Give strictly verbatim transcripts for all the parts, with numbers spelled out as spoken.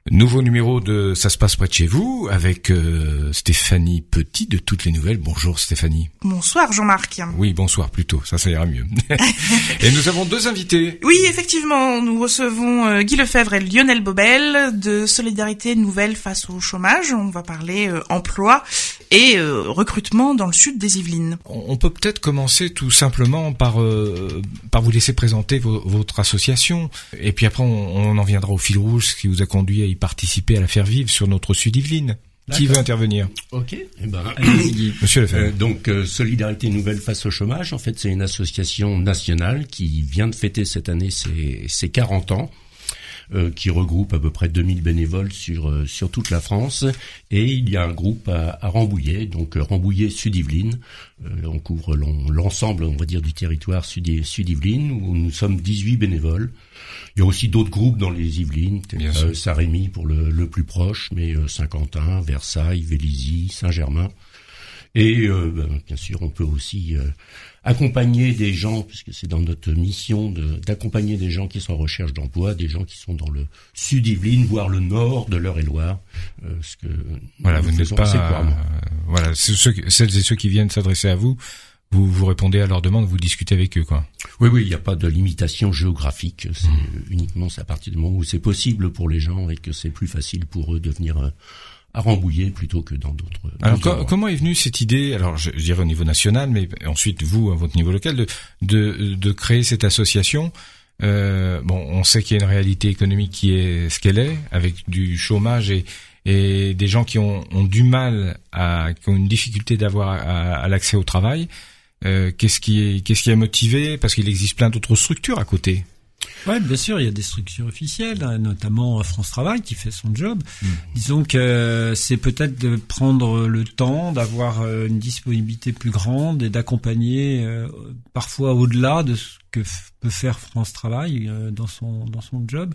Nouveau numéro de Ça se passe près de chez vous avec euh, Stéphanie Petit de Toutes les Nouvelles. Bonjour Stéphanie. Bonsoir Jean-Marc. Oui, bonsoir plutôt, ça ça ira mieux. Et nous avons deux invités. Oui, effectivement, nous recevons euh, Guy Lefebvre et Lionel Bobel de Solidarité Nouvelle face au chômage. On va parler euh, emploi et euh, recrutement dans le sud des Yvelines. On peut peut-être commencer tout simplement par euh, par vous laisser présenter vo- votre association et puis après on, on en viendra au fil rouge, ce qui vous a conduit à y participer, à la faire vivre sur notre sud Yvelines. Qui veut intervenir? Ok. Eh ben, Monsieur Lefebvre. Euh, donc euh, Solidarité Nouvelle face au chômage, en fait, c'est une association nationale qui vient de fêter cette année ses, ses quarante ans. Euh, qui regroupe à peu près deux mille bénévoles sur euh, sur toute la France, et il y a un groupe à, à Rambouillet, donc euh, Rambouillet Sud-Yvelines. Euh, on couvre l'en, l'ensemble, on va dire, du territoire sud, Sud-Yvelines, où nous sommes dix-huit bénévoles. Il y a aussi d'autres groupes dans les Yvelines, euh, Saint-Rémy pour le, le plus proche, mais euh, Saint-Quentin, Versailles, Vélizy, Saint-Germain. Et euh, ben, bien sûr, on peut aussi euh, accompagner des gens, puisque c'est dans notre mission de, d'accompagner des gens qui sont en recherche d'emploi, des gens qui sont dans le sud Yvelines, voire le nord de l'Eure-et-Loire. Euh, ce que voilà, vous n'êtes pas, euh, voilà, c'est ceux, celles et ceux qui viennent s'adresser à vous, vous vous répondez à leurs demandes, vous discutez avec eux, quoi. Oui, oui, il n'y a pas de limitation géographique. C'est mmh. uniquement c'est à partir du moment où c'est possible pour les gens et que c'est plus facile pour eux de venir euh, à Rambouillet plutôt que dans d'autres. Alors co- comment est venue cette idée, alors je, je dirais au niveau national, mais ensuite vous à votre niveau local, de de, de créer cette association? euh, Bon, on sait qu'il y a une réalité économique qui est ce qu'elle est, avec du chômage et et des gens qui ont, ont du mal à, qui ont une difficulté d'avoir à, à l'accès au travail. Euh, qu'est-ce qui est, qu'est-ce qui a motivé? Parce qu'il existe plein d'autres structures à côté. Ouais, bien sûr, il y a des structures officielles, hein, notamment France Travail qui fait son job. Mmh. Disons que euh, c'est peut-être de prendre le temps, d'avoir euh, une disponibilité plus grande et d'accompagner euh, parfois au-delà de ce que f- peut faire France Travail euh, dans son dans son job,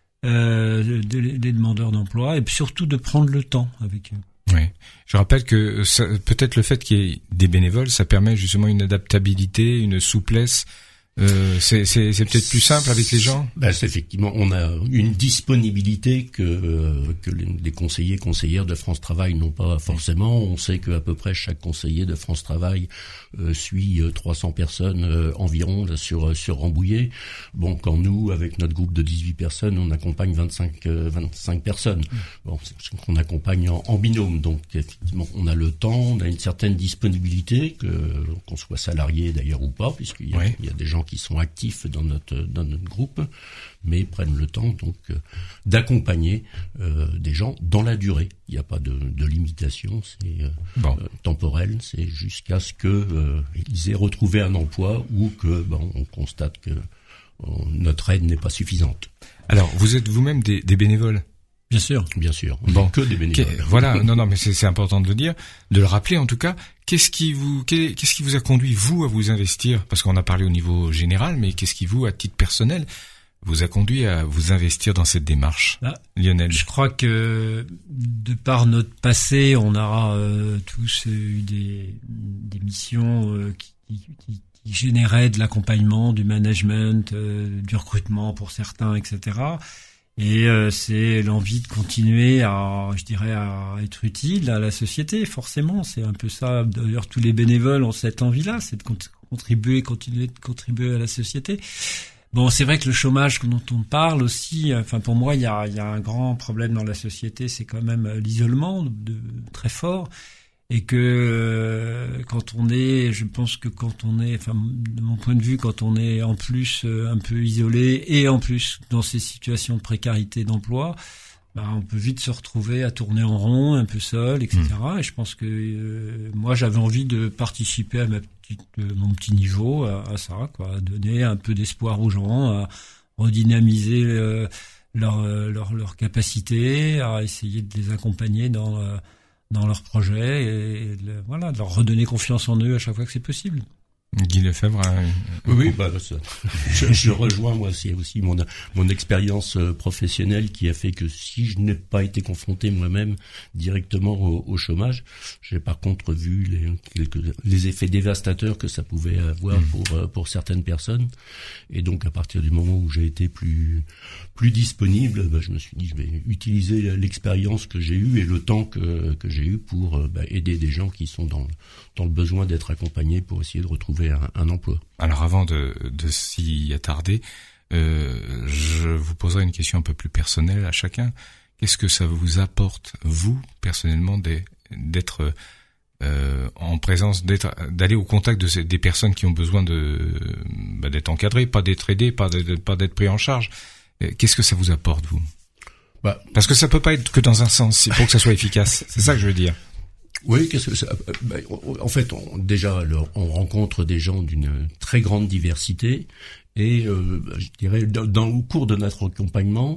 euh, des, des demandeurs d'emploi, et puis surtout de prendre le temps avec eux. Oui. Je rappelle que ça, peut-être le fait qu'il y ait des bénévoles, ça permet justement une adaptabilité, une souplesse. Euh, c'est, c'est, c'est peut-être plus simple avec les gens. Ben, c'est effectivement, on a une disponibilité que euh, que les conseillers conseillères de France Travail n'ont pas forcément. On sait que à peu près chaque conseiller de France Travail euh, suit euh, trois cents personnes euh, environ là, sur sur Rambouillet. Bon, quand nous, avec notre groupe de dix-huit personnes, on accompagne vingt-cinq euh, vingt-cinq personnes. Bon, c'est qu'on accompagne en, en binôme. Donc effectivement, on a le temps, on a une certaine disponibilité, que qu'on soit salarié d'ailleurs ou pas, puisqu'il y a, oui. il y a des gens qui sont actifs dans notre dans notre groupe, mais prennent le temps donc euh, d'accompagner euh, des gens dans la durée. Il n'y a pas de, de limitation, c'est euh, bon. euh, temporel, c'est jusqu'à ce que euh, ils aient retrouvé un emploi ou que bon, on constate que euh, notre aide n'est pas suffisante. Alors, vous êtes vous-même des, des bénévoles? Bien sûr, bien sûr. Bon, que des bénévoles. Okay, voilà, non, non, mais c'est, c'est important de le dire, de le rappeler en tout cas. Qu'est-ce qui vous, qu'est-ce qui vous a conduit vous à vous investir? Parce qu'on a parlé au niveau général, mais qu'est-ce qui vous, à titre personnel, vous a conduit à vous investir dans cette démarche, Là, Lionel? Je crois que de par notre passé, on aura euh, tous eu des, des missions euh, qui, qui, qui généraient de l'accompagnement, du management, euh, du recrutement pour certains, et cetera. Et euh, c'est l'envie de continuer à, je dirais, à être utile à la société. Forcément, c'est un peu ça. D'ailleurs, tous les bénévoles ont cette envie-là, c'est de contribuer, continuer de contribuer à la société. Bon, c'est vrai que le chômage dont on parle aussi, enfin pour moi, il y a, il y a un grand problème dans la société, c'est quand même l'isolement de, de, très fort. Et que euh, quand on est, je pense que quand on est, enfin de mon point de vue, quand on est en plus euh, un peu isolé et en plus dans ces situations de précarité d'emploi, bah, on peut vite se retrouver à tourner en rond, un peu seul, et cetera. Mmh. Et je pense que euh, moi j'avais envie de participer à ma petite, euh, mon petit niveau à, à ça, quoi, à donner un peu d'espoir aux gens, à redynamiser euh, leur, leur leur capacité, à essayer de les accompagner dans euh, dans leurs projets et le, voilà, de leur redonner confiance en eux à chaque fois que c'est possible. Guy Lefebvre. Hein, oui, bah, ça, je, je rejoins moi, c'est aussi mon mon expérience professionnelle qui a fait que si je n'ai pas été confronté moi-même directement au, au chômage, j'ai par contre vu les quelques les effets dévastateurs que ça pouvait avoir mmh. pour pour certaines personnes. Et donc à partir du moment où j'ai été plus plus disponible, bah, je me suis dit je vais utiliser l'expérience que j'ai eue et le temps que que j'ai eu pour bah, aider des gens qui sont dans dans le besoin d'être accompagnés pour essayer de retrouver Un, un emploi. Alors avant de, de s'y attarder, euh, je vous poserai une question un peu plus personnelle à chacun. Qu'est-ce que ça vous apporte, vous, personnellement, d'être euh, en présence, d'être, d'aller au contact de ces, des personnes qui ont besoin de bah, d'être encadrées, pas d'être aidées, pas d'être, pas d'être pris en charge. Qu'est-ce que ça vous apporte, vous? Bah, parce que ça peut pas être que dans un sens, il faut que ça soit efficace. C'est ça que je veux dire. Oui, qu'est-ce que ça, ben, en fait, on, déjà, on rencontre des gens d'une très grande diversité et, euh, je dirais, dans, dans le cours de notre accompagnement,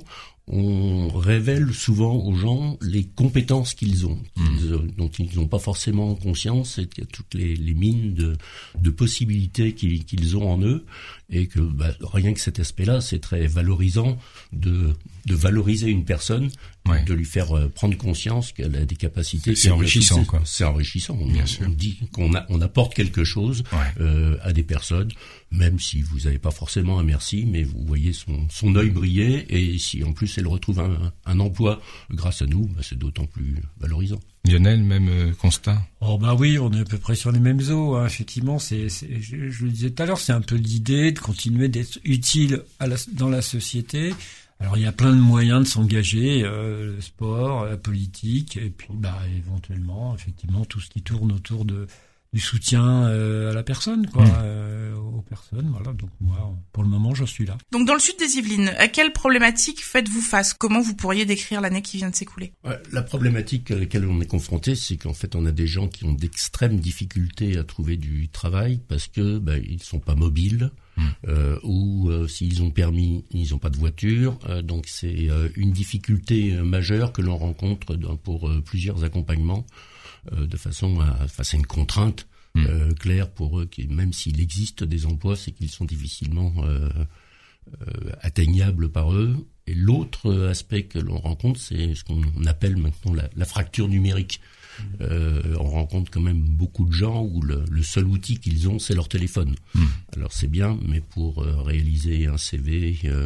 on révèle souvent aux gens les compétences qu'ils ont, qu'ils, mmh. dont ils n'ont pas forcément conscience, et qu'il y a toutes les, les mines de, de possibilités qu'ils, qu'ils ont en eux, et que bah, rien que cet aspect-là, c'est très valorisant de, de valoriser une personne, ouais. de lui faire euh, prendre conscience qu'elle a des capacités. C'est enrichissant, c'est, quoi. C'est enrichissant. On, Bien on sûr. dit qu'on a, on apporte quelque chose ouais. euh, à des personnes, même si vous n'avez pas forcément un merci, mais vous voyez son, son œil briller, et si en plus elle retrouve un, un emploi grâce à nous, bah, c'est d'autant plus valorisant. Lionel, même euh, constat? Oh bah oui, on est à peu près sur les mêmes eaux. Hein. Effectivement, c'est, c'est je, je le disais tout à l'heure, c'est un peu l'idée de continuer d'être utile à la, dans la société. Alors il y a plein de moyens de s'engager, euh, le sport, la politique, et puis bah éventuellement, effectivement, tout ce qui tourne autour de du soutien euh, à la personne, quoi, mmh. euh, aux personnes. Voilà. Donc moi, pour le moment, j'en suis là. Donc dans le sud des Yvelines, à quelle problématique faites-vous face? Comment vous pourriez décrire l'année qui vient de s'écouler? Ouais, la problématique à laquelle on est confronté, c'est qu'en fait, on a des gens qui ont d'extrêmes difficultés à trouver du travail parce que bah, ils sont pas mobiles. Mmh. Euh, ou euh, s'ils ont permis, ils n'ont pas de voiture. Euh, donc c'est euh, une difficulté euh, majeure que l'on rencontre dans, pour euh, plusieurs accompagnements. Euh, de façon à face à une contrainte mmh. euh, claire pour eux, qui, même s'il existe des emplois, c'est qu'ils sont difficilement euh, euh, atteignables par eux. Et l'autre aspect que l'on rencontre, c'est ce qu'on appelle maintenant la, la fracture numérique. Mmh. Euh, on rencontre quand même beaucoup de gens où le, le seul outil qu'ils ont, c'est leur téléphone. Mmh. Alors c'est bien, mais pour euh, réaliser un C V euh,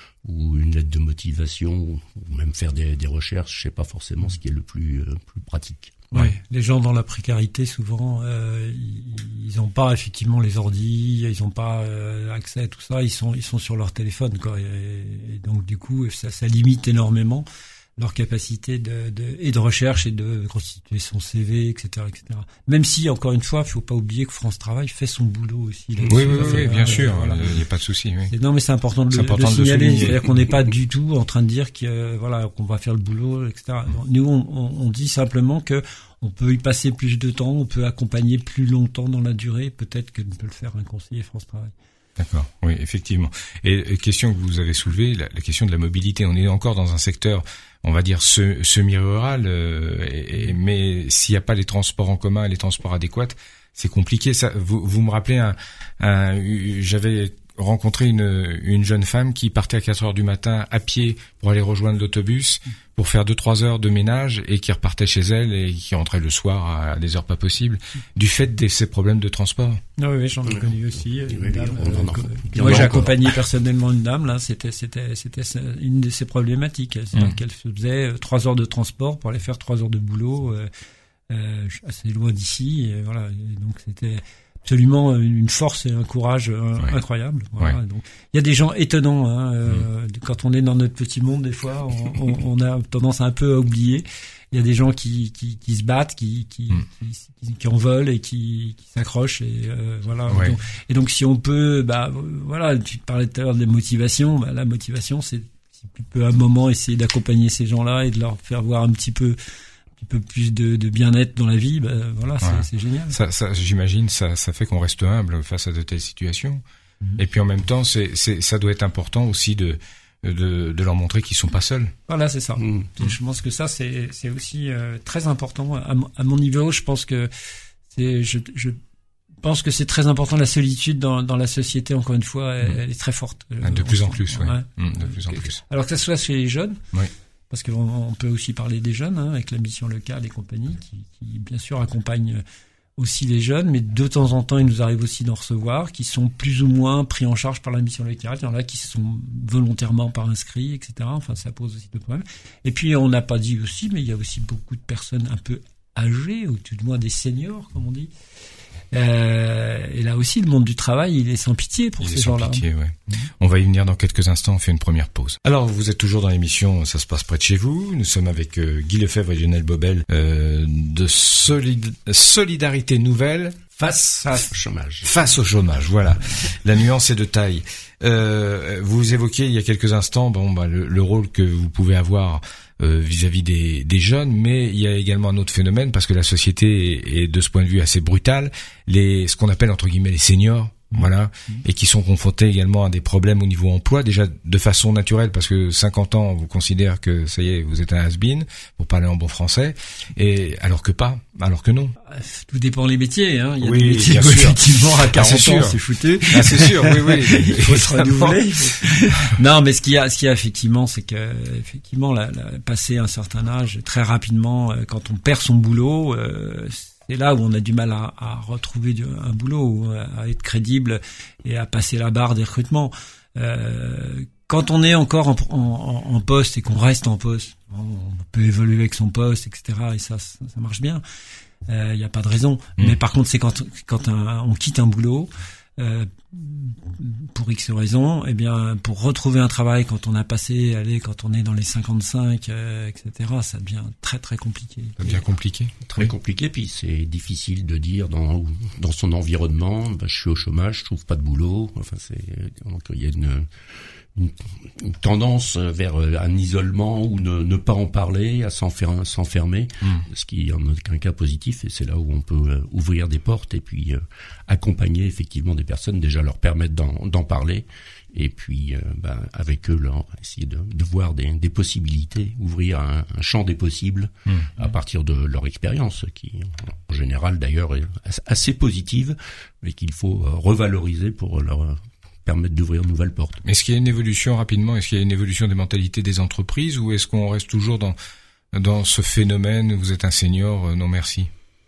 ou une lettre de motivation, ou même faire des, des recherches, c'est pas forcément ce qui est le plus, euh, plus pratique. Ouais, les gens dans la précarité, souvent, euh, ils n'ont pas effectivement les ordis, ils n'ont pas euh, accès à tout ça, ils sont ils sont sur leur téléphone, quoi. Et, et donc du coup, ça, ça limite énormément leur capacité de, de et de recherche et de constituer son C V, et cetera, et cetera. Même si, encore une fois, il faut pas oublier que France Travail fait son boulot aussi. Oui, oui, oui, oui, bien sûr, il voilà. n'y a pas de souci. Oui. Non, mais c'est important de, c'est le, important de signaler. De C'est-à-dire qu'on n'est pas du tout en train de dire que euh, voilà qu'on va faire le boulot, et cetera. Nous, on, on, on dit simplement que on peut y passer plus de temps, on peut accompagner plus longtemps dans la durée, peut-être que ne peut le faire un conseiller France Travail. D'accord, oui, effectivement. Et, et question que vous avez soulevée, la, la question de la mobilité. On est encore dans un secteur, on va dire, se, semi-rural, euh, et, et, mais s'il n'y a pas les transports en commun, les transports adéquats, c'est compliqué. Ça, vous, vous me rappelez, un, un, j'avais rencontré une, une jeune femme qui partait à quatre heures du matin à pied pour aller rejoindre l'autobus, pour faire deux trois heures de ménage, et qui repartait chez elle et qui rentrait le soir à des heures pas possibles, du fait de ces problèmes de transport. Ah oui, j'en ai connu aussi. Une oui, dame, on en a, euh, moi, j'ai accompagné personnellement une dame, là, c'était, c'était, c'était une de ses problématiques. C'est-à-dire mmh. qu'elle se faisait trois heures de transport pour aller faire trois heures de boulot, euh, euh, assez loin d'ici, et voilà. Et donc c'était absolument une force et un courage ouais. incroyable. Voilà. Ouais. Donc, il y a des gens étonnants. Hein, euh, mmh. Quand on est dans notre petit monde, des fois, on, on, on a tendance un peu à oublier. Il y a des gens qui, qui, qui se battent, qui, qui, mmh. qui, qui en veulent et qui, qui s'accrochent. Et euh, voilà. Ouais. Donc, et donc, si on peut, bah voilà, tu parlais tout à l'heure des motivations. Bah, la motivation, c'est si tu peux à un moment essayer d'accompagner ces gens-là et de leur faire voir un petit peu. Un peu plus de, de bien-être dans la vie, ben voilà, c'est, ouais. c'est génial. Ça, ça, j'imagine, ça, ça fait qu'on reste humble face à de telles situations. Mmh. Et puis en même temps, c'est, c'est, ça doit être important aussi de, de, de leur montrer qu'ils sont pas seuls. Voilà, c'est ça. Mmh. Je pense que ça, c'est, c'est aussi euh, très important. À, à mon niveau, je pense que c'est, je, je pense que c'est très important. La solitude dans, dans la société, encore une fois, elle, mmh. elle est très forte. De plus en plus, oui. Ouais. Mmh, de plus en plus. Alors que ça soit chez les jeunes, oui. parce qu'on on peut aussi parler des jeunes, hein, avec la mission locale et compagnie, qui, qui bien sûr accompagnent aussi les jeunes, mais de temps en temps, il nous arrive aussi d'en recevoir, qui sont plus ou moins pris en charge par la mission locale. Il y en a qui sont volontairement pas inscrits, et cetera. Enfin, ça pose aussi des problèmes. Et puis, on n'a pas dit aussi, mais il y a aussi beaucoup de personnes un peu âgées, ou tout du moins des seniors, comme on dit. Euh, et là aussi, le monde du travail, il est sans pitié pour il ces est sans gens-là. Pitié, ouais. Mmh. On va y venir dans quelques instants. On fait une première pause. Alors, vous êtes toujours dans l'émission Ça se passe près de chez vous. Nous sommes avec euh, Guy Lefebvre et Lionel Bobel euh, de solid... Solidarité Nouvelle face, face au chômage. Face au chômage, voilà. La nuance est de taille. Euh, vous évoquiez il y a quelques instants, bon, bah, le, le rôle que vous pouvez avoir Euh, vis-à-vis des, des jeunes, mais il y a également un autre phénomène parce que la société est, est de ce point de vue assez brutale. Les, ce qu'on appelle entre guillemets les seniors, mmh. voilà, mmh. et qui sont confrontés également à des problèmes au niveau emploi, déjà de façon naturelle parce que cinquante ans, on vous considère que ça y est, vous êtes un has-been, pour parler en bon français, et alors que pas, alors que non. Tout dépend les métiers, hein. Il y a oui, des métiers bien où sûr. effectivement à quarante ah, ans c'est foutu. Ah c'est sûr, oui oui. Il faut se renouveler. Non, mais ce qu'il y a, ce qu'il y a effectivement, c'est que effectivement, la, la, passer un certain âge, très rapidement, quand on perd son boulot, euh, c'est là où on a du mal à, à retrouver du, un boulot, à être crédible et à passer la barre des recrutements. Euh, quand on est encore en, en, en poste et qu'on reste en poste, on peut évoluer avec son poste, et cetera. Et ça, ça, ça marche bien. Il euh, n'y a pas de raison. Mmh. Mais par contre, c'est quand, quand un, on quitte un boulot, euh, pour X raisons, eh bien, pour retrouver un travail quand on a passé, allez, quand on est dans les cinquante-cinq, euh, et cetera, ça devient très très compliqué. Ça devient compliqué. Très oui. compliqué. Puis c'est difficile de dire dans dans son environnement, ben, je suis au chômage, je trouve pas de boulot. Enfin, c'est donc il y a une Une, une tendance vers un isolement ou ne, ne pas en parler, à s'enfer, s'enfermer, mmh. ce qui en aucun cas positif, et c'est là où on peut euh, ouvrir des portes et puis euh, accompagner effectivement des personnes, déjà leur permettre d'en, d'en parler, et puis euh, bah, avec eux leur essayer de, de voir des, des possibilités, ouvrir un, un champ des possibles mmh. à partir de leur expérience, qui en général d'ailleurs est assez positive, mais qu'il faut revaloriser pour leur permettre d'ouvrir de nouvelles portes. Est-ce qu'il y a une évolution rapidement? Est-ce qu'il y a une évolution des mentalités des entreprises, ou est-ce qu'on reste toujours dans dans ce phénomène? Vous êtes un senior, euh, non merci.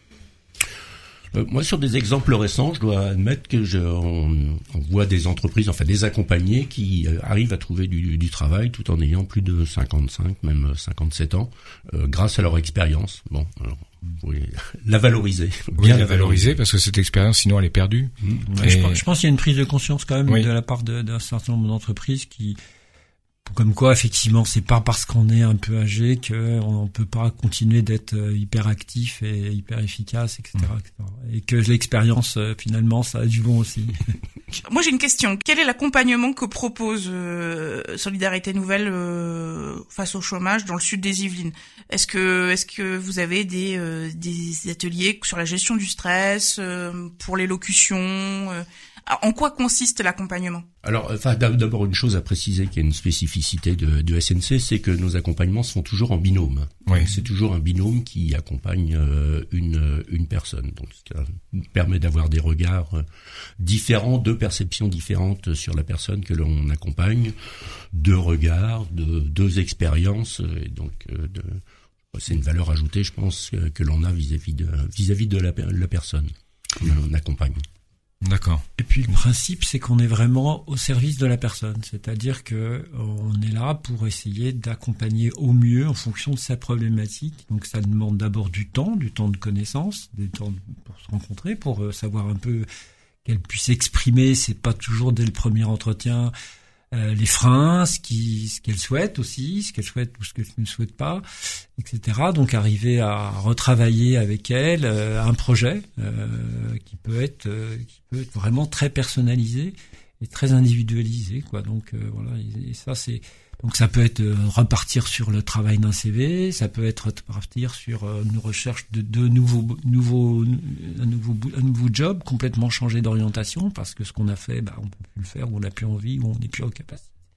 Euh, moi, sur des exemples récents, je dois admettre que je, on, on voit des entreprises, enfin des accompagnés, qui euh, arrivent à trouver du, du travail tout en ayant plus de cinquante-cinq, même cinquante-sept ans, euh, grâce à leur expérience. Bon, alors, oui, la valoriser. Bien oui, la valoriser, parce que cette expérience, sinon, elle est perdue. Mmh. Et... Je, pense, je pense qu'il y a une prise de conscience quand même oui. de la part de, d'un certain nombre d'entreprises qui, comme quoi, effectivement, c'est pas parce qu'on est un peu âgé qu'on peut pas continuer d'être hyper actif et hyper efficace, et cetera, mmh. et cetera. Et que l'expérience, finalement, ça a du bon aussi. Moi, j'ai une question. Quel est l'accompagnement que propose euh, Solidarité Nouvelle euh, face au chômage dans le sud des Yvelines? Est-ce que, est-ce que vous avez des, euh, des ateliers sur la gestion du stress, euh, pour l'élocution euh, En quoi consiste l'accompagnement? Alors, enfin, d'abord une chose à préciser, qui est une spécificité de, de S N C, c'est que nos accompagnements se font toujours en binôme. Oui. C'est toujours un binôme qui accompagne euh, une une personne. Donc, ça permet d'avoir des regards différents, deux perceptions différentes sur la personne que l'on accompagne, deux regards, de, deux expériences, et donc euh, de, c'est une valeur ajoutée, je pense, que, que l'on a vis-à-vis de vis-à-vis de la, la personne que l'on accompagne. D'accord. Et puis le principe, c'est qu'on est vraiment au service de la personne, c'est-à-dire que on est là pour essayer d'accompagner au mieux en fonction de sa problématique. Donc ça demande d'abord du temps, du temps de connaissance, du temps pour se rencontrer, pour savoir un peu qu'elle puisse exprimer. C'est pas toujours dès le premier entretien euh, les freins, ce qui, ce qu'elle souhaite aussi, ce qu'elle souhaite ou ce qu'elle ne souhaite pas, et cetera. Donc arriver à retravailler avec elle euh, un projet euh, qui peut être, euh, qui peut être vraiment très personnalisé et très individualisé, quoi. Donc euh, voilà, et, et ça c'est, donc ça peut être euh, repartir sur le travail d'un C V, ça peut être repartir sur euh, une recherche de, de nouveaux, nouveaux, un nouveau, un nouveau job, complètement changer d'orientation parce que ce qu'on a fait, bah on peut plus le faire, ou on n'a plus envie, ou on n'est plus en capacité.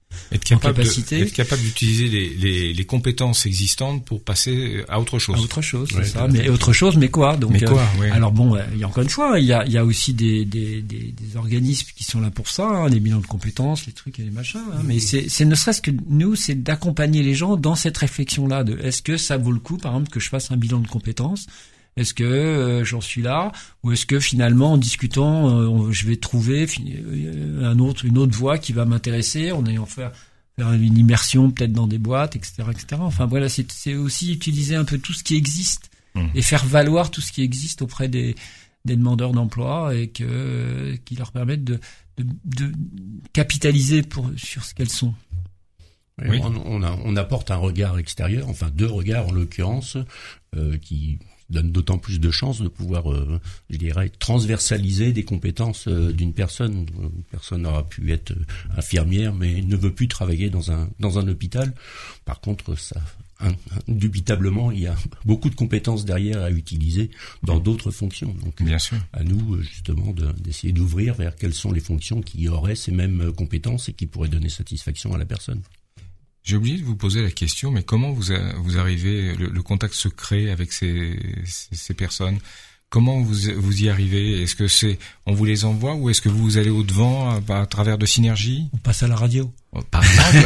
Être capable, capacité. de, être capable d'utiliser les, les, les compétences existantes pour passer à autre chose. À autre chose, c'est ouais, ça. Mais autre chose, mais quoi? Donc, mais quoi, euh, ouais. Alors bon, il y a encore une fois, il y a, il y a aussi des, des, des, des organismes qui sont là pour ça, hein, les bilans de compétences, les trucs et les machins. Hein, mais c'est, c'est ne serait-ce que nous, c'est d'accompagner les gens dans cette réflexion-là de est-ce que ça vaut le coup, par exemple, que je fasse un bilan de compétences? Est-ce que euh, j'en suis là, ou est-ce que finalement, en discutant, euh, je vais trouver euh, un autre, une autre voie qui va m'intéresser, en ayant fait faire une immersion peut-être dans des boîtes, et cetera, et cetera. Enfin voilà, c'est, c'est aussi utiliser un peu tout ce qui existe mmh. et faire valoir tout ce qui existe auprès des, des demandeurs d'emploi et que euh, qui leur permettent de, de, de capitaliser pour sur ce qu'elles sont. Oui. On, on, a, on apporte un regard extérieur, enfin deux regards en l'occurrence, euh, qui donne d'autant plus de chances de pouvoir, euh, je dirais, transversaliser des compétences euh, d'une personne. Une personne aura pu être infirmière, mais ne veut plus travailler dans un dans un hôpital. Par contre, ça, indubitablement, il y a beaucoup de compétences derrière à utiliser dans d'autres fonctions. Donc, bien sûr, à nous justement de, d'essayer d'ouvrir vers quelles sont les fonctions qui auraient ces mêmes compétences et qui pourraient donner satisfaction à la personne. J'ai oublié de vous poser la question, mais comment vous a, vous arrivez, le, le contact se crée avec ces, ces, ces personnes? Comment vous vous y arrivez? Est-ce que c'est, on vous les envoie ou est-ce que vous allez au devant à, à travers de synergies? On passe à la radio. Oh, par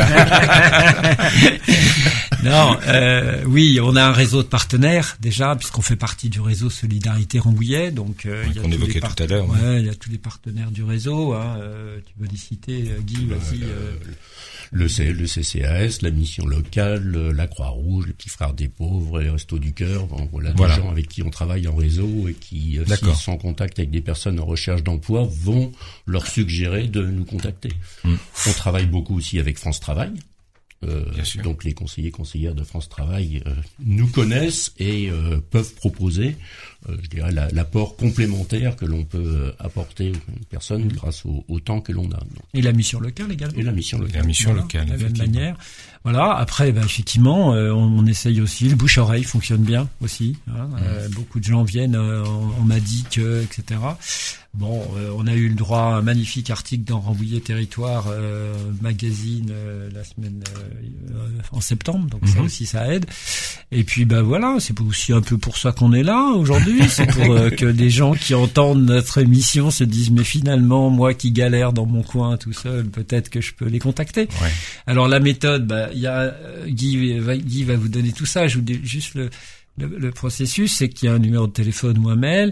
exemple. Non, euh, oui, on a un réseau de partenaires déjà, puisqu'on fait partie du réseau Solidarité Rambouillet, donc euh, ouais, il y a qu'on évoquait part- tout à l'heure. Ouais, ouais. il y a tous les partenaires du réseau. Hein, euh, tu veux les citer, Guy, vas-y. Euh, Le, C, le C C A S, la mission locale, la Croix-Rouge, les Petits Frères des Pauvres, les Restos du Cœur, bon, voilà, voilà, des gens avec qui on travaille en réseau et qui, euh, s'ils sont en contact avec des personnes en recherche d'emploi, vont leur suggérer de nous contacter. Mmh. On travaille beaucoup aussi avec France Travail. Euh, donc les conseillers conseillères de France Travail euh, nous connaissent et euh, peuvent proposer, euh, je dirais, la, l'apport complémentaire que l'on peut apporter aux personnes grâce au, au temps que l'on a. Donc. Et la mission locale également. Et la mission locale. La mission voilà, locale. De la même manière. Voilà. Après, bah, effectivement, euh, on, on essaye aussi. Le bouche-oreille fonctionne bien aussi. Hein, mmh. euh, beaucoup de gens viennent. Euh, on, on m'a dit que, et cetera. Bon, euh, on a eu le droit à un magnifique article dans Rambouillet Territoire euh, magazine euh, la semaine euh, en septembre, donc mm-hmm. ça aussi ça aide. Et puis bah voilà, c'est aussi un peu pour ça qu'on est là aujourd'hui, c'est pour euh, que des gens qui entendent notre émission se disent mais finalement moi qui galère dans mon coin tout seul, peut-être que je peux les contacter. Ouais. Alors la méthode, bah il y a euh, Guy, va, Guy va vous donner tout ça. Je vous dis juste le, le, le processus, c'est qu'il y a un numéro de téléphone ou un mail.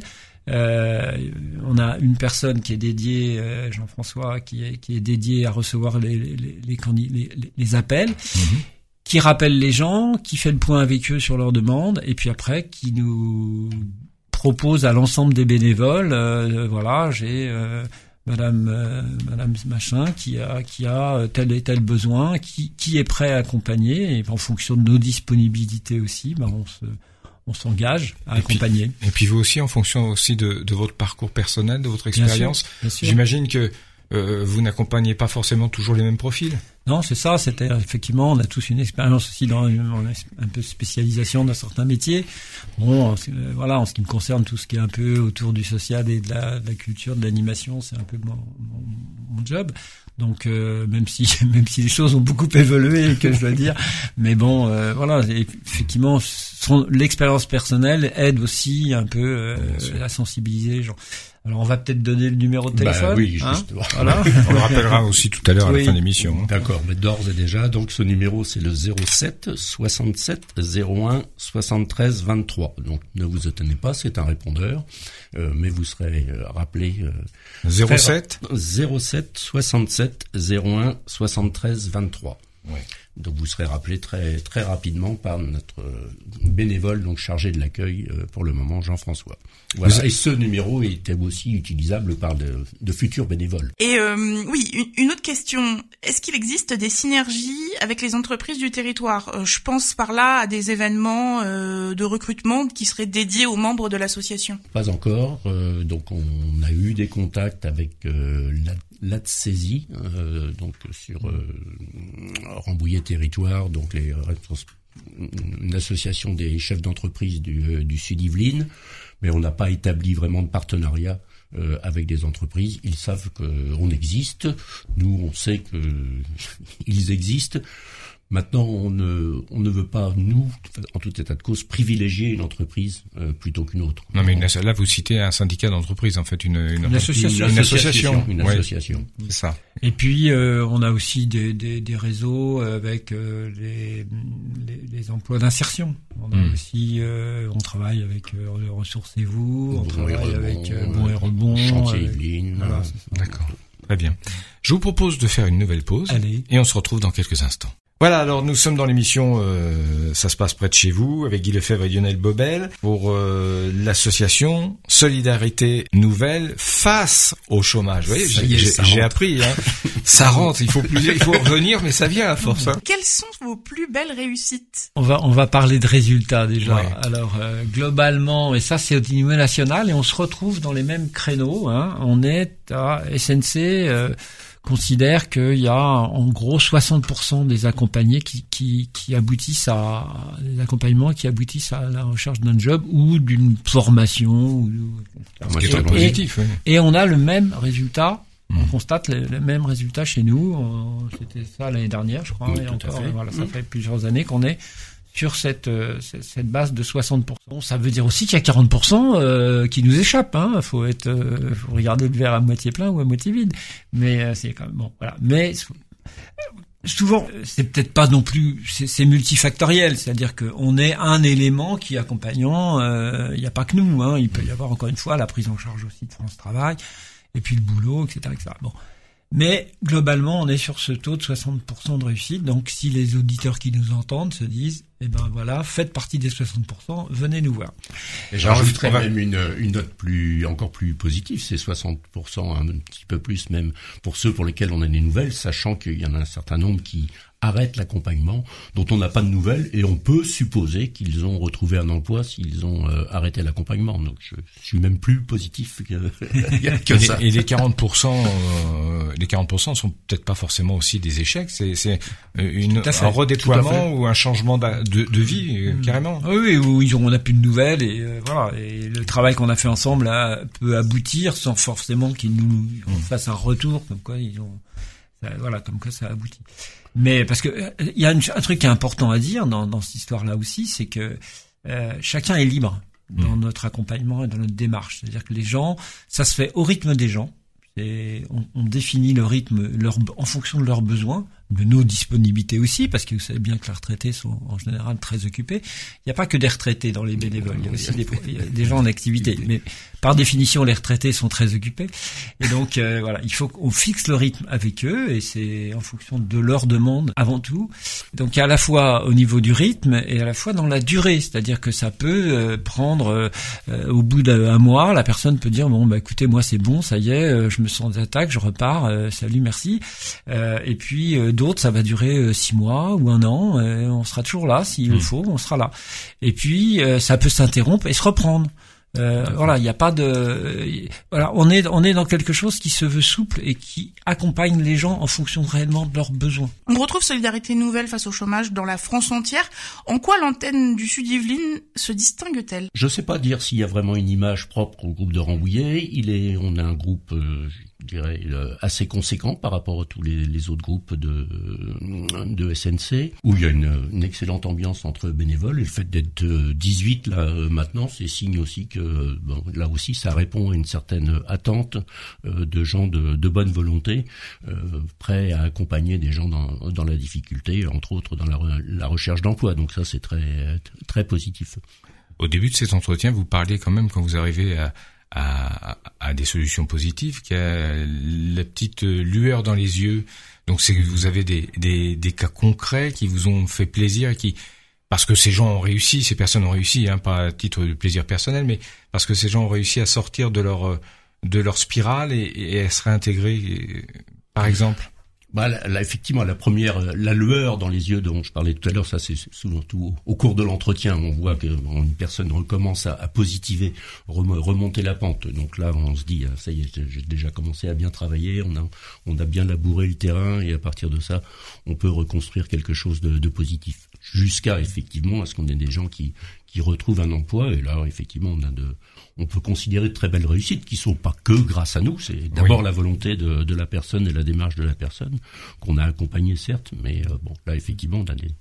Euh, on a une personne qui est dédiée, euh, Jean-François, qui est, qui est dédié à recevoir les, les, les, les, les, les appels, mmh. qui rappelle les gens, qui fait le point avec eux sur leurs demandes, et puis après, qui nous propose à l'ensemble des bénévoles, euh, voilà, j'ai euh, Madame, euh, Madame Machin qui a, qui a tel et tel besoin, qui, qui est prêt à accompagner, et en fonction de nos disponibilités aussi, ben on se on s'engage à et accompagner. Puis, et puis vous aussi, en fonction aussi de, de votre parcours personnel, de votre expérience, bien sûr, bien sûr. J'imagine que euh, vous n'accompagnez pas forcément toujours les mêmes profils. Non, c'est ça. C'était effectivement, on a tous une expérience aussi dans une, un peu de spécialisation dans certains métiers. Bon, euh, voilà, en ce qui me concerne, tout ce qui est un peu autour du social et de la, de la culture, de l'animation, c'est un peu mon, mon, mon job. Donc euh, même si même si les choses ont beaucoup évolué, que je dois dire, mais bon, euh, voilà, effectivement, son, l'expérience personnelle aide aussi un peu euh, à sensibiliser les gens. Alors on va peut-être donner le numéro de téléphone. Bah oui, hein, justement. Voilà. On le rappellera aussi tout à l'heure à oui. la fin de l'émission. Hein. D'accord, mais d'ores et déjà, donc ce numéro c'est le zéro sept soixante-sept zéro un soixante-treize vingt-trois. Donc ne vous étonnez pas, c'est un répondeur, euh, mais vous serez euh, rappelé. Euh, zéro sept zéro sept soixante-sept zéro un soixante-treize vingt-trois. Ouais. Donc vous serez rappelé très très rapidement par notre bénévole donc chargé de l'accueil euh, pour le moment, Jean-François. Voilà. Vous... Et ce numéro était aussi utilisable par de, de futurs bénévoles. Et euh, oui, une, une autre question. Est-ce qu'il existe des synergies avec les entreprises du territoire ? euh, Je pense par là à des événements euh, de recrutement qui seraient dédiés aux membres de l'association. Pas encore. Euh, donc on a eu des contacts avec euh, la l'A T S E S I, euh, donc sur euh, Rambouillet Territoire, donc les une association des chefs d'entreprise du, du Sud Yvelines, mais on n'a pas établi vraiment de partenariat euh, avec des entreprises. Ils savent qu'on existe. Nous, on sait que ils existent. Maintenant, on ne, on ne veut pas, nous, en tout état de cause, privilégier une entreprise euh, plutôt qu'une autre. Non, mais une, là, vous citez un syndicat d'entreprise, en fait, une, une, une association. Une association. Une ouais. association. C'est ça. Et puis, euh, on a aussi des, des, des réseaux avec euh, les, les, les emplois d'insertion. On a mmh. aussi, euh, on travaille avec euh, Ressourcez-vous, on bon travaille rebond, avec euh, Bon et Rebond. Chantier Yvelines. Voilà, d'accord. Très bien. Je vous propose de faire une nouvelle pause. Allez. Et on se retrouve dans quelques instants. Voilà, alors nous sommes dans l'émission euh, Ça se passe près de chez vous, avec Guy Lefebvre et Lionel Bobel, pour euh, l'association Solidarité Nouvelle face au chômage. Vous voyez, ça j'ai, y est, j'ai, ça j'ai rentre. appris, hein. Ça rentre, il faut plus, il faut revenir, mais ça vient à force. Hein. Quelles sont vos plus belles réussites? On va on va parler de résultats déjà. Ouais. Alors euh, globalement, et ça c'est au niveau national, et on se retrouve dans les mêmes créneaux. Hein. On est à S N C. Euh, considère qu'il y a en gros soixante pour cent des accompagnés qui, qui, qui aboutissent à des accompagnements qui aboutissent à la recherche d'un job ou d'une formation. Ou, Ce qui est très et, positif. Oui. Et on a le même résultat. Mmh. On constate le, le même résultat chez nous. On, c'était ça l'année dernière, je crois. Oui, et tout encore, à fait. voilà, ça mmh. fait plusieurs années qu'on est sur cette, euh, cette base de soixante pour cent. Ça veut dire aussi qu'il y a quarante pour cent euh, qui nous échappent. Hein. Faut être, euh, faut regarder le verre à moitié plein ou à moitié vide. Mais euh, c'est quand même bon. Voilà. Mais souvent, c'est peut-être pas non plus. C'est, c'est multifactoriel. C'est-à-dire qu'on est un élément qui accompagnant. Il euh, n'y a pas que nous. Hein. Il peut y avoir encore une fois la prise en charge aussi de France Travail et puis le boulot, et cetera, et cetera. Bon. Mais globalement, on est sur ce taux de soixante pour cent de réussite. Donc, si les auditeurs qui nous entendent se disent, eh ben voilà, faites partie des soixante pour cent, venez nous voir. Et j'ajouterais même une, une note plus, encore plus positive, c'est soixante pour cent, un petit peu plus même pour ceux pour lesquels on a des nouvelles, sachant qu'il y en a un certain nombre qui arrêtent l'accompagnement, dont on n'a pas de nouvelles, et on peut supposer qu'ils ont retrouvé un emploi s'ils ont euh, arrêté l'accompagnement. Donc je suis même plus positif que, que et ça. Les, et les quarante pour cent, euh, les quarante pour cent sont peut-être pas forcément aussi des échecs. C'est, c'est une, un redéploiement ou un changement de, de vie euh, mmh. carrément. Oui, oui, on n'a plus de nouvelles et euh, voilà. Et le travail qu'on a fait ensemble là, peut aboutir sans forcément qu'ils nous mmh. fassent un retour, comme quoi ils ont, ça, voilà, comme quoi ça aboutit. Mais parce que il y a une, un truc qui est important à dire dans, dans cette histoire-là aussi, c'est que euh, chacun est libre dans mmh. notre accompagnement et dans notre démarche. C'est-à-dire que les gens, ça se fait au rythme des gens. Et on, on définit le rythme leur, en fonction de leurs besoins, de nos disponibilités aussi, parce que vous savez bien que les retraités sont en général très occupés. Il n'y a pas que des retraités dans les bénévoles, il y a aussi des, il y a des gens en activité. Mais par définition, les retraités sont très occupés. Et donc, euh, voilà, il faut qu'on fixe le rythme avec eux, et c'est en fonction de leurs demandes avant tout. Donc, à la fois au niveau du rythme et à la fois dans la durée, c'est-à-dire que ça peut euh, prendre, euh, au bout d'un mois, la personne peut dire, bon, bah écoutez, moi c'est bon, ça y est, euh, je me sens d'attaque, je repars, euh, salut, merci. Euh, et puis, euh, d'autres, ça va durer euh, six mois ou un an, euh, on sera toujours là, s'il mmh. le faut, on sera là. Et puis, euh, ça peut s'interrompre et se reprendre. Euh, voilà, il n'y a pas de, euh, voilà, on est on est dans quelque chose qui se veut souple et qui accompagne les gens en fonction réellement de leurs besoins. On retrouve Solidarité Nouvelle face au chômage dans la France entière. En quoi l'antenne du Sud Yvelines se distingue-t-elle? Je sais pas dire s'il y a vraiment une image propre au groupe de Rambouillet. Il est, on a un groupe, euh, je dirais, euh, assez conséquent par rapport à tous les, les autres groupes de de S N C, où il y a une, une excellente ambiance entre bénévoles. Et le fait d'être dix-huit là euh, maintenant, c'est signe aussi que Euh, bon, là aussi, ça répond à une certaine attente euh, de gens de, de bonne volonté, euh, prêts à accompagner des gens dans, dans la difficulté, entre autres dans la, la recherche d'emploi. Donc ça, c'est très très positif. Au début de cet entretien, vous parliez quand même, quand vous arrivez à, à, à des solutions positives, qu'il y a la petite lueur dans les yeux. Donc c'est que vous avez des, des, des cas concrets qui vous ont fait plaisir et qui... Parce que ces gens ont réussi, ces personnes ont réussi, hein, pas à titre de plaisir personnel, mais parce que ces gens ont réussi à sortir de leur de leur spirale et, et à se réintégrer, par exemple. Bah, là, là, effectivement, la première, la lueur dans les yeux dont je parlais tout à l'heure, ça c'est souvent tout au, au cours de l'entretien, on voit que bon, une personne recommence à, à positiver, remonter la pente. Donc là, on se dit, ça y est, j'ai déjà commencé à bien travailler, on a, on a bien labouré le terrain et à partir de ça, on peut reconstruire quelque chose de, de positif. jusqu'à effectivement à ce qu'on ait des gens qui qui retrouvent un emploi. Et là, effectivement, on a de, on peut considérer de très belles réussites qui sont pas que grâce à nous. C'est d'abord oui. la volonté de, de la personne et la démarche de la personne qu'on a accompagnée, certes, mais euh, bon, là, effectivement, on a des,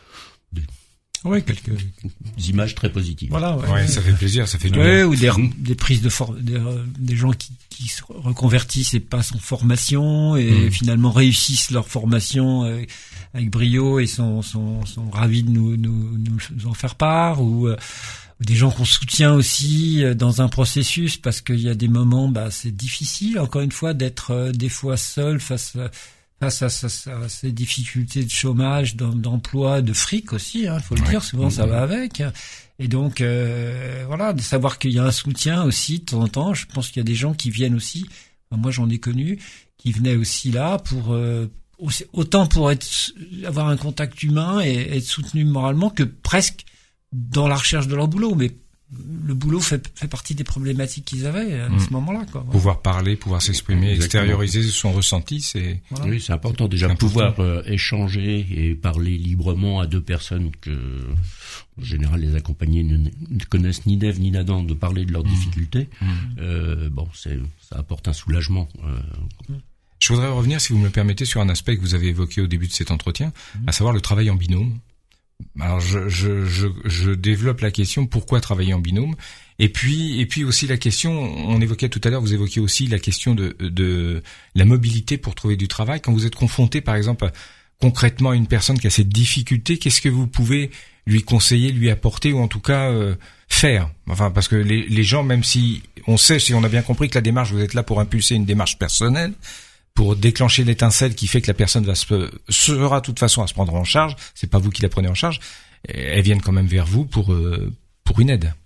des oui, quelques images très positives. Voilà, ouais, ouais, ça fait plaisir, ça fait du ouais, bien. Ou des, des prises de for- des, des gens qui, qui se reconvertissent et passent en formation et mmh. finalement réussissent leur formation euh, avec brio et sont, sont, sont ravis de nous, nous, nous en faire part, ou euh, des gens qu'on soutient aussi dans un processus, parce qu'il y a des moments, bah, c'est difficile, encore une fois, d'être euh, des fois seul face à face à, à, à ces difficultés de chômage, d'emploi, de fric aussi, hein, faut le ouais. dire, souvent mmh. ça va avec. Et donc, euh, voilà, de savoir qu'il y a un soutien aussi de temps en temps. Je pense qu'il y a des gens qui viennent aussi, enfin, moi j'en ai connu, qui venaient aussi là pour euh, autant pour être avoir un contact humain et être soutenu moralement que presque dans la recherche de leur boulot. Mais le boulot fait, fait partie des problématiques qu'ils avaient à mmh. ce moment-là, quoi. Voilà. Pouvoir parler, pouvoir s'exprimer, Exactement. extérioriser son ressenti, c'est... Voilà. Oui, c'est important déjà de pouvoir euh, échanger et parler librement à deux personnes que, en général, les accompagnés ne, ne connaissent ni d'Ève ni d'Adam, de parler de leurs mmh. difficultés. Mmh. Euh, bon, c'est, ça apporte un soulagement. Euh. Je voudrais revenir, si vous me le permettez, sur un aspect que vous avez évoqué au début de cet entretien, mmh. à savoir le travail en binôme. Alors je, je, je, je développe la question, pourquoi travailler en binôme ? Et puis, et puis aussi la question, on évoquait tout à l'heure, vous évoquiez aussi la question de, de la mobilité pour trouver du travail. Quand vous êtes confronté, par exemple, concrètement à une personne qui a cette difficulté, qu'est-ce que vous pouvez lui conseiller, lui apporter, ou en tout cas euh, faire ? Enfin, parce que les, les gens, même si on sait, si on a bien compris que la démarche, vous êtes là pour impulser une démarche personnelle, pour déclencher l'étincelle qui fait que la personne va se, sera de toute façon à se prendre en charge, c'est pas vous qui la prenez en charge, elles viennent quand même vers vous pour euh, pour une aide.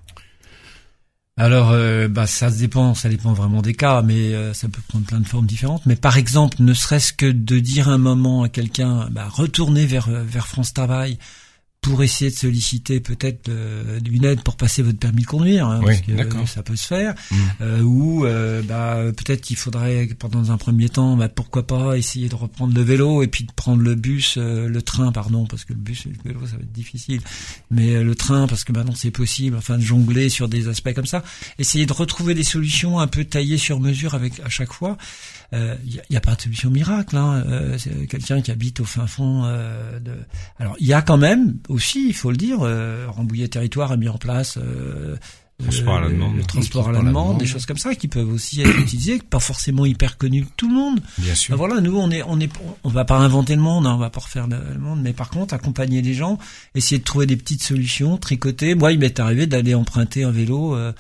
Alors, euh, bah ça dépend, ça dépend vraiment des cas, mais euh, ça peut prendre plein de formes différentes. Mais par exemple, ne serait-ce que de dire un moment à quelqu'un, bah, retournez vers vers France Travail pour essayer de solliciter peut-être euh, une aide pour passer votre permis de conduire, hein, oui, parce que euh, ça peut se faire, mmh. euh, ou euh, bah peut-être qu'il faudrait, pendant un premier temps, bah pourquoi pas essayer de reprendre le vélo et puis de prendre le bus, euh, le train, pardon, parce que le bus et le vélo ça va être difficile, mais euh, le train parce que maintenant c'est possible, enfin de jongler sur des aspects comme ça, essayer de retrouver des solutions un peu taillées sur mesure avec à chaque fois. Il euh, y, y a pas de solution miracle, hein. Euh, c'est quelqu'un qui habite au fin fond euh, de. Alors il y a quand même aussi, il faut le dire, euh, Rambouillet Territoire a mis en place euh, transport à la demande, le transport à la demande, des choses comme ça qui peuvent aussi être utilisées, pas forcément hyper connues de tout le monde. Bien sûr. Ben voilà, nous on est, on est, on va pas inventer le monde, hein, on va pas refaire le monde, mais par contre accompagner les gens, essayer de trouver des petites solutions, tricoter. Moi, il m'est arrivé d'aller emprunter un vélo. Euh,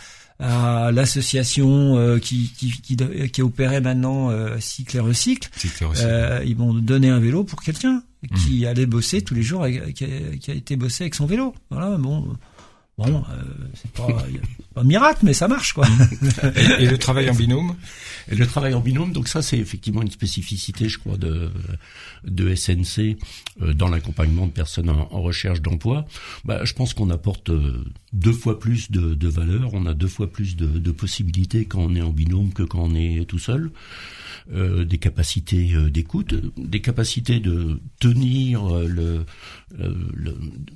à l'association euh, qui, qui, qui, qui opérait maintenant euh, Cycle et Recycle. Cycle et Recycle. Euh, ils m'ont donné un vélo pour quelqu'un qui mmh. allait bosser tous les jours, et, qui, a, qui a été bosser avec son vélo. Voilà, bon, bon, euh, c'est pas, pas un miracle, mais ça marche, quoi. Et, et le travail en binôme? Et le travail en binôme, donc ça, c'est effectivement une spécificité, je crois, de, de S N C euh, dans l'accompagnement de personnes en, en recherche d'emploi. Bah, je pense qu'on apporte euh, deux fois plus de, de valeur, on a deux fois plus de, de possibilités quand on est en binôme que quand on est tout seul. Euh, des capacités euh, d'écoute, des capacités de tenir euh, le, euh, le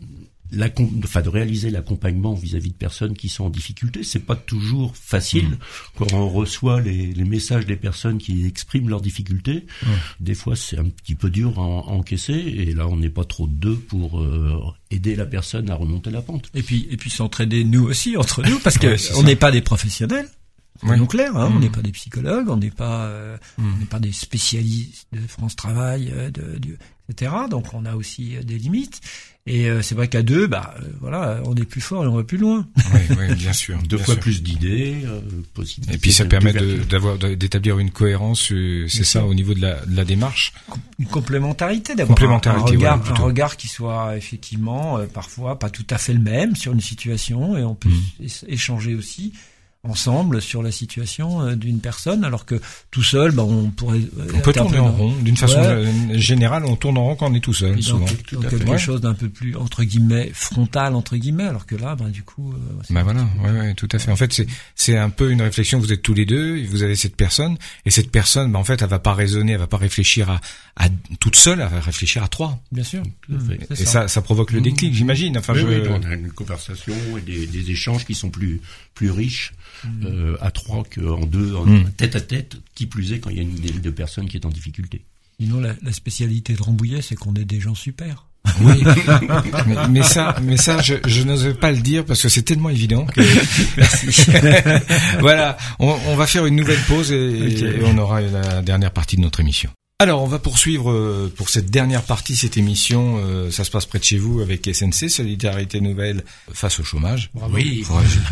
La, enfin, de réaliser l'accompagnement vis-à-vis de personnes qui sont en difficulté. C'est pas toujours facile mmh. quand on reçoit les, les messages des personnes qui expriment leurs difficultés. Mmh. Des fois, c'est un petit peu dur à, à encaisser, et là, on n'est pas trop deux pour euh, aider la personne à remonter la pente. Et puis, et puis s'entraider nous aussi entre nous, parce que ouais, on n'est pas des professionnels. Oui. Donc clair, hein, mmh. on n'est pas des psychologues, on n'est pas, euh, mmh. on n'est pas des spécialistes de France Travail, euh, de, de, et cetera. Donc on a aussi euh, des limites. Et euh, c'est vrai qu'à deux, bah euh, voilà, on est plus fort et on va plus loin. Oui, oui, bien sûr. Deux bien fois sûr. plus d'idées, euh, possibilités. Et puis ça permet de, d'avoir, d'établir une cohérence, euh, c'est bien ça, sûr. Au niveau de la, de la démarche. Une complémentarité, d'avoir complémentarité, un, un regard, voilà, un regard qui soit effectivement euh, parfois pas tout à fait le même sur une situation, et on peut mmh. échanger aussi ensemble sur la situation euh, d'une personne, alors que tout seul, bah, on pourrait... On peut tourner en rond. D'une façon ouais. générale, on tourne en rond quand on est tout seul, et souvent. Donc, tout donc à quelque fait. chose d'un peu plus, entre guillemets, frontal, entre guillemets, alors que là, bah, du coup... Euh, bah voilà, ouais, ouais, tout à fait. En fait, c'est, c'est un peu une réflexion, vous êtes tous les deux, vous avez cette personne, et cette personne, bah, en fait, elle va pas raisonner, elle va pas réfléchir à, à toute seule, elle va réfléchir à trois. Bien sûr. Tout à fait. Et ça. ça, ça provoque le déclic, mmh. j'imagine. Enfin, oui, je... oui, on a une conversation et des, des échanges qui sont plus, plus riches, mmh. euh, à trois qu'en deux, en mmh. tête à tête, qui plus est quand il y a une de personnes qui est en difficulté. Sinon, la, la spécialité de Rambouillet, c'est qu'on est des gens super. Oui, mais, mais ça, mais ça, je, je n'ose pas le dire parce que c'est tellement évident que. Merci. Voilà, on, on va faire une nouvelle pause et, okay. et on aura la dernière partie de notre émission. Alors, on va poursuivre euh, pour cette dernière partie, cette émission. Euh, ça se passe près de chez vous avec S N C, Solidarité Nouvelle face au chômage. Bravo. Oui.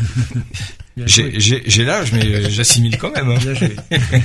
Ouais, j'ai, j'ai, j'ai l'âge, mais j'assimile quand même. Hein. Bien joué.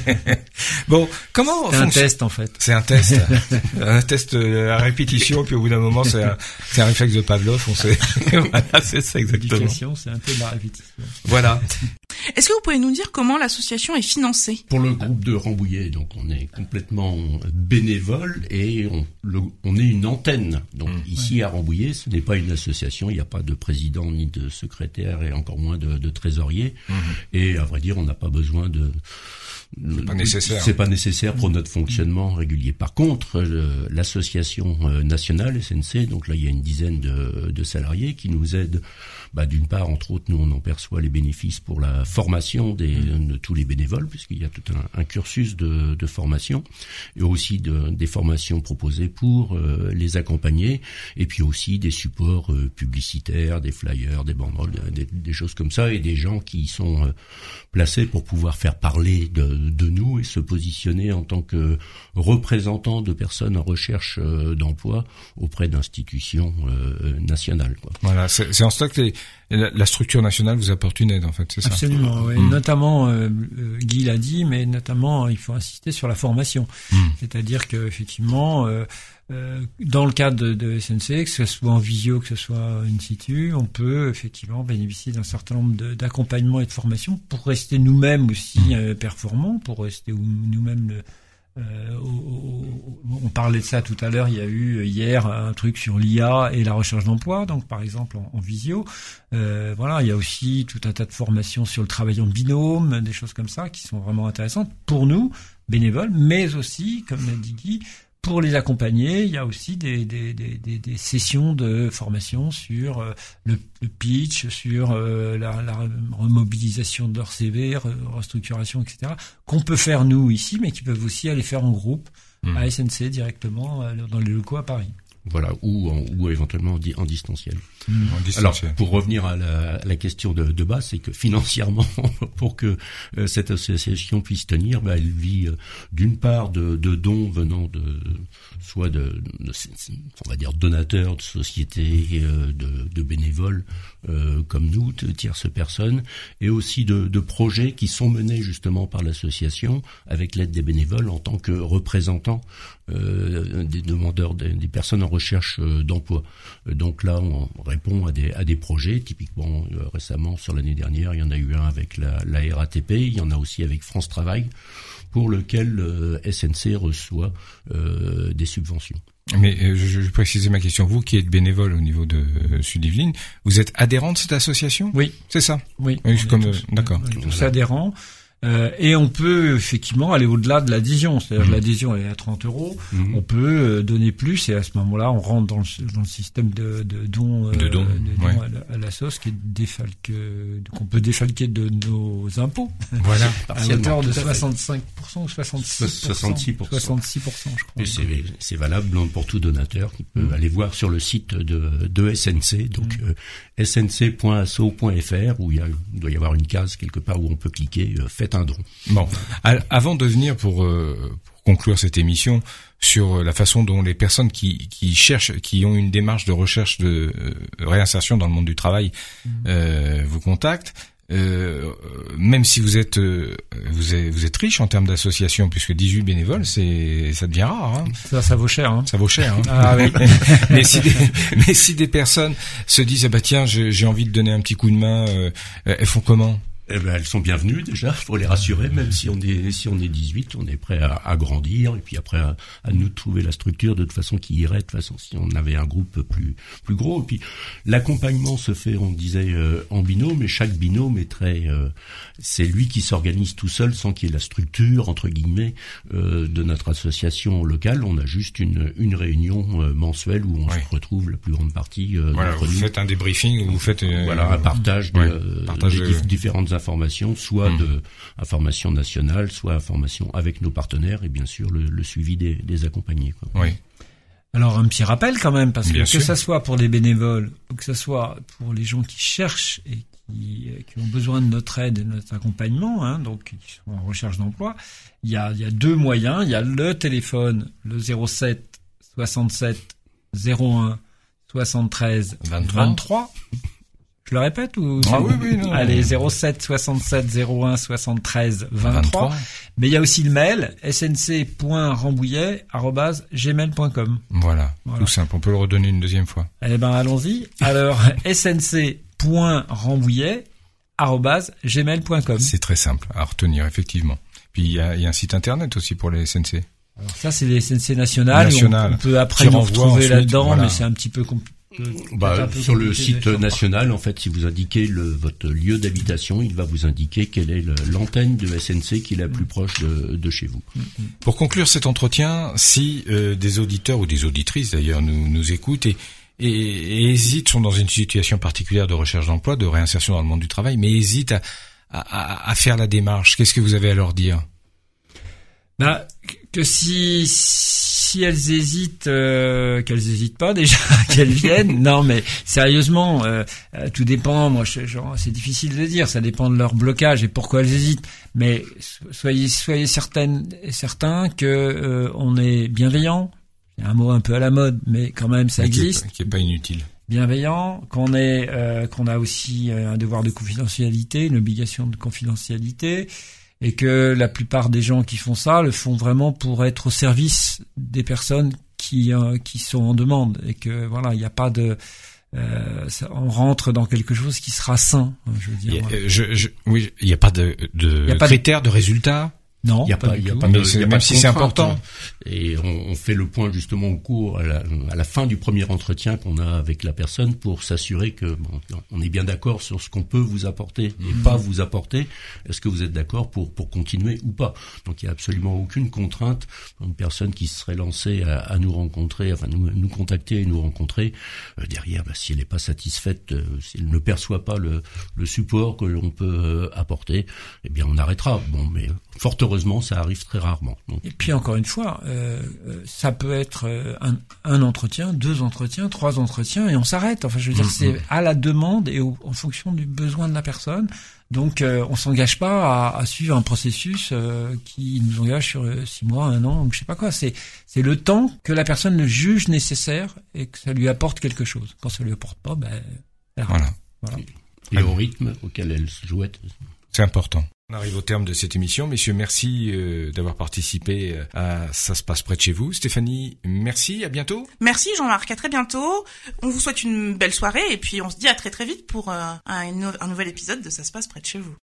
Bon, comment c'est un test en fait. C'est un test, un test à répétition, puis au bout d'un moment, c'est un, c'est un réflexe de Pavlov. On sait. Voilà, c'est ça exactement. L'éducation, c'est un peu de la répétition. Voilà. Est-ce que vous pouvez nous dire comment l'association est financée ? Pour le groupe de Rambouillet, donc on est complètement bénévole et on, le, on est une antenne. Donc mmh. ici à Rambouillet, ce n'est pas une association, il n'y a pas de président ni de secrétaire et encore moins de, de trésorier. Mmh. Et à vrai dire, on n'a pas besoin de... C'est pas nécessaire. C'est pas nécessaire pour notre fonctionnement régulier. Par contre, le, l'association nationale S N C, donc là il y a une dizaine de, de salariés qui nous aident. Bah, d'une part, entre autres, nous on en perçoit les bénéfices pour la formation des, de tous les bénévoles, puisqu'il y a tout un, un cursus de, de formation, et aussi de, des formations proposées pour euh, les accompagner, et puis aussi des supports euh, publicitaires, des flyers, des banderoles, des, des choses comme ça, et des gens qui sont euh, placés pour pouvoir faire parler de de nous et se positionner en tant que représentants de personnes en recherche euh, d'emploi auprès d'institutions euh, nationales. Quoi. Voilà, c'est, c'est en cela que les, la, la structure nationale vous apporte une aide, en fait, c'est ça ? Absolument, oui. Mmh. Notamment, euh, Guy l'a dit, mais notamment, il faut insister sur la formation. Mmh. C'est-à-dire que effectivement, euh, euh, dans le cadre de, de S N C, que ce soit en visio, que ce soit in situ, on peut effectivement bénéficier d'un certain nombre de, d'accompagnements et de formations pour rester nous-mêmes aussi euh, performants, pour rester nous-mêmes... Le, Euh, au, au, on parlait de ça tout à l'heure. Il y a eu hier un truc sur l'I A et la recherche d'emploi. Donc, par exemple, en, en visio, euh, voilà, il y a aussi tout un tas de formations sur le travail en binôme, des choses comme ça qui sont vraiment intéressantes pour nous, bénévoles, mais aussi, comme l'a dit Guy, pour les accompagner. Il y a aussi des, des, des, des, des sessions de formation sur euh, le, le pitch, sur euh, la, la remobilisation de leur C V, restructuration, et cetera, qu'on peut faire nous ici, mais qui peuvent aussi aller faire en groupe mmh. à S N C directement euh, dans les locaux à Paris. Voilà, ou, en, ou éventuellement en, di, en distanciel. Mmh, en distanciel. Alors, pour revenir à la, à la question de, de base, c'est que financièrement, pour que euh, cette association puisse tenir, bah, elle vit euh, d'une part de, de dons venant de soit de, de, on va dire donateurs de sociétés, euh, de, de bénévoles euh, comme nous, de tierces personnes, et aussi de, de projets qui sont menés justement par l'association avec l'aide des bénévoles en tant que représentants euh, des demandeurs, des, des personnes en recherche d'emploi. Donc là, on répond à des, à des projets. Typiquement, euh, récemment, sur l'année dernière, il y en a eu un avec la, la R A T P, il y en a aussi avec France Travail, pour lequel euh, S N C reçoit euh, des subventions. Mais euh, je, je vais préciser ma question. Vous qui êtes bénévole au niveau de euh, Sud-Yvelines, vous êtes adhérent de cette association ? Oui. C'est ça ? Oui. oui comme, tous, euh, d'accord. On est tous adhérents. Euh, et on peut effectivement aller au-delà de l'adhésion, c'est-à-dire mmh. l'adhésion elle est à trente euros, mmh. on peut euh, donner plus et à ce moment-là on rentre dans le, dans le système de, de dons, euh, de dons, de dons ouais. à, la, à la sauce qui est défalque, qu'on peut défalquer de nos impôts. Voilà, à hauteur de soixante-cinq pour cent ou soixante-six pour cent. soixante-six pour cent. soixante-six pour cent je crois. Et c'est, c'est valable pour tout donateur qui peut mmh. aller voir sur le site de, de S N C, donc mmh. euh, s n c point asso point f r où il, y a, il doit y avoir une case quelque part où on peut cliquer euh, faites un don. Bon, avant de venir pour, euh, pour conclure cette émission sur la façon dont les personnes qui, qui cherchent, qui ont une démarche de recherche de euh, réinsertion dans le monde du travail mmh. euh, vous contactent, euh, même si vous êtes, euh, vous êtes vous êtes riche en termes d'association, puisque dix-huit bénévoles, c'est ça devient rare. Hein. Ça, ça vaut cher. Hein. Ça vaut cher. Hein. Ah oui. mais si des, mais si des personnes se disent, ah bah tiens, j'ai, j'ai envie de donner un petit coup de main, euh, elles font comment ? Eh ben, elles sont bienvenues déjà, faut les rassurer, même si on est si on est dix-huit, on est prêt à, à grandir et puis après à, à nous trouver la structure de toute façon qui irait de toute façon si on avait un groupe plus plus gros. Et puis l'accompagnement se fait, on disait euh, en binôme, et chaque binôme est très euh, c'est lui qui s'organise tout seul sans qu'il y ait la structure entre guillemets euh, de notre association locale. On a juste une une réunion euh, mensuelle où on oui. se retrouve la plus grande partie euh, voilà, d'entre vous nous. faites un débriefing où vous faites euh, voilà un partage de, ouais, euh, partage des de... différentes informations, soit mmh. de information nationale, soit information avec nos partenaires et bien sûr le, le suivi des, des accompagnés. Quoi. Oui. Alors un petit rappel quand même, parce bien que sûr. que ça soit pour les bénévoles ou que ça soit pour les gens qui cherchent et qui, qui ont besoin de notre aide et de notre accompagnement, hein, donc qui sont en recherche d'emploi, il y a, il y a deux moyens. Il y a le téléphone, le zéro sept soixante-sept zéro un soixante-treize vingt-trois. Je le répète ou ah oui oui non. Allez, zéro sept soixante-sept zéro un soixante-treize vingt-trois. Mais il y a aussi le mail s n c point rambouillet arobase gmail point com. Voilà, voilà, tout simple, on peut le redonner une deuxième fois. Eh ben allons-y. Alors s n c point rambouillet arobase gmail point com. C'est très simple à retenir effectivement. Puis il y a, il y a un site internet aussi pour les S N C. Alors ça c'est les S N C nationales, National, on, on peut après nous retrouver là-dedans, voilà. Mais c'est un petit peu compliqué. Bah, sur le site national, en fait, si vous indiquez le, votre lieu d'habitation, il va vous indiquer quelle est le, l'antenne de S N C qui est la plus proche de, de chez vous. Pour conclure cet entretien, si euh, des auditeurs ou des auditrices d'ailleurs nous, nous écoutent et, et, et hésitent, sont dans une situation particulière de recherche d'emploi, de réinsertion dans le monde du travail, mais hésitent à, à, à faire la démarche, qu'est-ce que vous avez à leur dire ? Bah, que si si elles hésitent, euh, qu'elles hésitent pas déjà, qu'elles viennent. Non, mais sérieusement, euh, euh, tout dépend. Moi, je, genre, c'est difficile de dire. Ça dépend de leur blocage et pourquoi elles hésitent. Mais soyez soyez certaines et certains que euh, on est bienveillant. C'est un mot un peu à la mode, mais quand même ça mais existe. Qui est, qui est pas inutile. Bienveillant, qu'on est, euh, qu'on a aussi un devoir de confidentialité, une obligation de confidentialité. Et que la plupart des gens qui font ça le font vraiment pour être au service des personnes qui euh, qui sont en demande et que voilà, il n'y a pas de euh, ça, on rentre dans quelque chose qui sera sain, je veux dire. Il y a, voilà. je, je, oui, il n'y a pas de, de a pas critères de, de résultats. Non, il y a pas, pas, il y a tout. pas de, mais c'est, il y a même pas si c'est important. Et on, on fait le point justement au cours, à la, à la fin du premier entretien qu'on a avec la personne pour s'assurer que bon, on est bien d'accord sur ce qu'on peut vous apporter et mmh. pas vous apporter. Est-ce que vous êtes d'accord pour pour continuer ou pas? Donc il y a absolument aucune contrainte. Une personne qui serait lancée à, à nous rencontrer, enfin nous, nous contacter et nous rencontrer, euh, derrière, bah, si elle n'est pas satisfaite, euh, si elle ne perçoit pas le, le support que l'on peut euh, apporter, eh bien on arrêtera. Bon, mais fort heureusement, ça arrive très rarement. Donc, et puis encore une fois, euh, ça peut être un, un entretien, deux entretiens, trois entretiens, et on s'arrête. Enfin, je veux dire, mmh, c'est à la demande et au, en fonction du besoin de la personne. Donc, euh, on s'engage pas à, à suivre un processus euh, qui nous engage sur euh, six mois, un an, ou je sais pas quoi. C'est c'est le temps que la personne le juge nécessaire et que ça lui apporte quelque chose. Quand ça lui apporte pas, ben elle voilà. voilà. Et au rythme auquel elle se jouette. C'est important. On arrive au terme de cette émission. Messieurs, merci euh, d'avoir participé à Ça se passe près de chez vous. Stéphanie, merci, à bientôt. Merci Jean-Marc, à très bientôt. On vous souhaite une belle soirée et puis on se dit à très très vite pour euh, un, un nouvel épisode de Ça se passe près de chez vous.